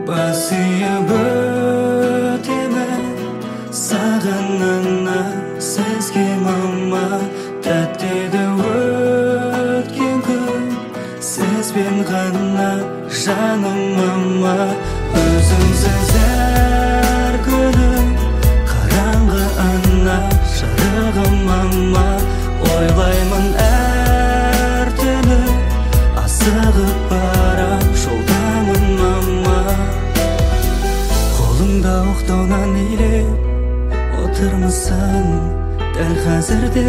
басыйып өтемін сағынына сізге мама тәттеді өткен күн сізбен ғана жаным мама өзіңсіз әр күнім қараңғы ана жарығым мама ойлаймын әр түні асығып барам жолдамын мама қолыңда оқтаудан илеп отырмысың дәл қазірде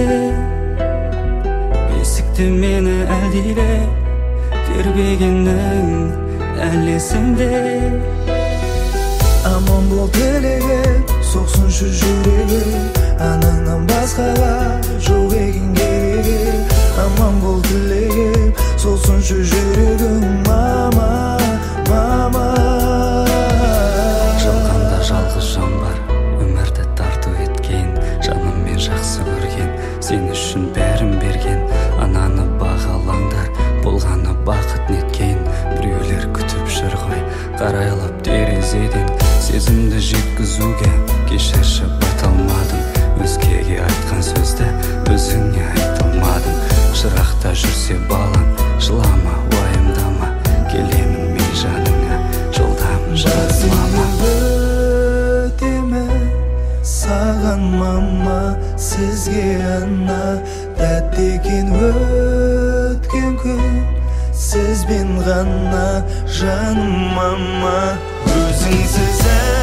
бесікте мені әлдилеп тербегенің әлі есімде аман бол тілегім соқсыншы жүрегім анаңнан басқаға жоқ екен керегі аман бол тілегім соқсыншы жүрегім мама мама жалғанда жалғыз жан бар өмірді тарту еткен жаныммен жақсы көрген сен үшін бәрін берген ананы бағалаңдар болғаны бақыт неткен біреулер күтіп жүр ғой қарайлап терезеден сезімді жеткізуге кешірші бата алмадым өзгеге айтқан сөзді өзіңе айта алмадым жырақта жүрсе балам жылама уайымдама келемін мен жаныңа жолдамын жаным мама өтемін саған мама сізге ана тәтті екен өткен күн сізбен ғана жаным мама өзіңсіз